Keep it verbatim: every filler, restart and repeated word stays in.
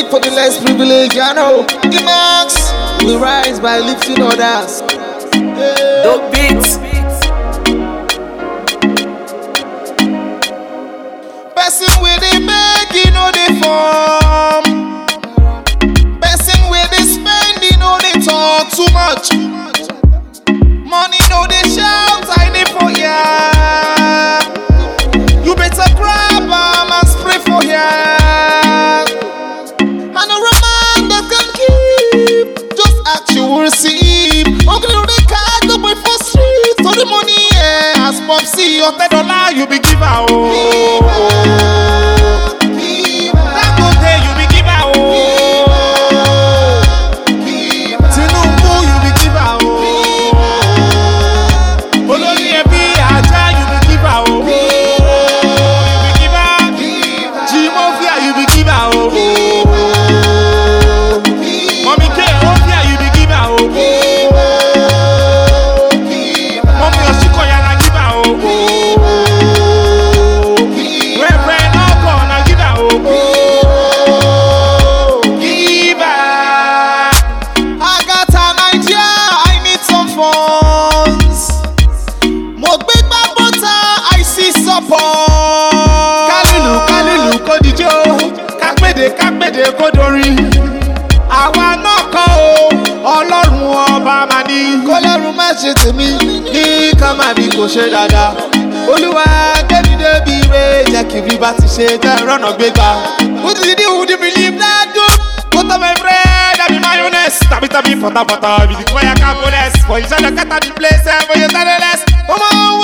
speak for the less privileged, I know. The max will rise by lifting others. Yeah. Dope beats. Person with the beg, you know they form. Person with the spend, you know they talk too much. Money know they shout, I need for ya. You better grab them and spray for ya. And a man that can keep, just act you will receive. Uncle know they can't go by for street. So the money, yeah, as pop see your ten dollar, you be give out. That good day you be give out. Tinubu you be give out. Olori Ebi Aja you be give out. You be give out. Jimofia you be give out. Mommy K Ofia you be give out. Mommy Oshikoya na give out. Reverend Oko na give out. Give out. Agatha Nigeria, I need some funds. Mo gbé gbá bọ́tà, I see support. Kálùlù kálùlù kó dijó, kápẹ́dé kápẹ́dé kó dorin. Àwa náà kọ́ o, Ọlọ́run ọba máa ní. Kọ́lọ́run má ṣe tèmi, ní ká má bí kò ṣe dáadáa. Olúwa gbẹ́mi débi ire, jẹ́ kí bí bá ti ṣe jẹ́ rọ́nà gbégbá. Who did you who do believe that do? Butter my bread, I be mayonnaise. Tabi tabi butter butter, be the choir cabones. For you shall look at the place, for you shall less. Come on.